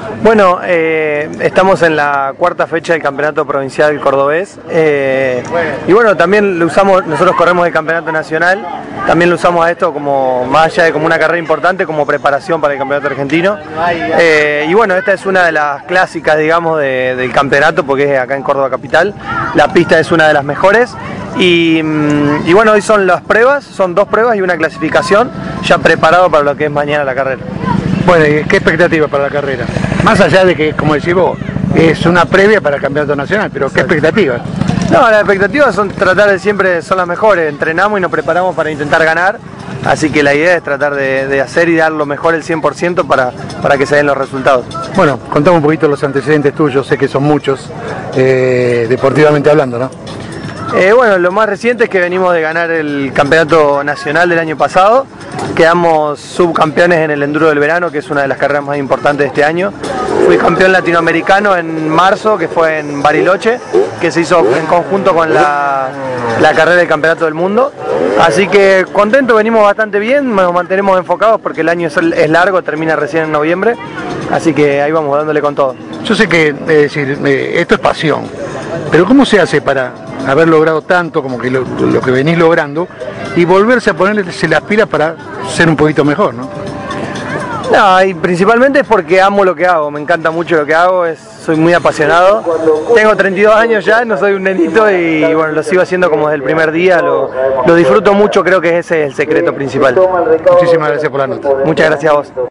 Bueno, estamos en la cuarta fecha del Campeonato Provincial Cordobés y bueno, también lo usamos, nosotros corremos el Campeonato Nacional, también lo usamos a esto como, más allá de como una carrera importante, como preparación para el Campeonato Argentino. Y bueno, esta es una de las clásicas, digamos, del campeonato, porque es acá en Córdoba Capital. La pista es una de las mejores. Y bueno, hoy son las pruebas, son 2 pruebas y una clasificación, ya preparado para lo que es mañana la carrera. Bueno, ¿y qué expectativa para la carrera? Más allá de que, como decís vos, es una previa para el Campeonato Nacional, pero ¿qué expectativas? No, las expectativas son tratar de siempre, son las mejores, entrenamos y nos preparamos para intentar ganar, así que la idea es tratar de hacer y dar lo mejor el 100% para que se den los resultados. Bueno, contame un poquito los antecedentes tuyos, sé que son muchos, deportivamente hablando, ¿no? Bueno, lo más reciente es que venimos de ganar el Campeonato Nacional del año pasado, quedamos subcampeones en el Enduro del Verano, que es una de las carreras más importantes de este año. Fui campeón latinoamericano en marzo, que fue en Bariloche, que se hizo en conjunto con la carrera del Campeonato del Mundo. Así que contento, venimos bastante bien, nos mantenemos enfocados porque el año es largo, termina recién en noviembre, así que ahí vamos dándole con todo. Yo sé que, esto es pasión, pero ¿cómo se hace para haber logrado tanto como que lo que venís logrando y volverse a ponerse las pilas para ser un poquito mejor, ¿no? No, y principalmente es porque amo lo que hago, me encanta mucho lo que hago, soy muy apasionado. Tengo 32 años ya, no soy un nenito y bueno, lo sigo haciendo como desde el primer día, lo disfruto mucho, creo que ese es el secreto principal. Muchísimas gracias por la nota. Muchas gracias a vos.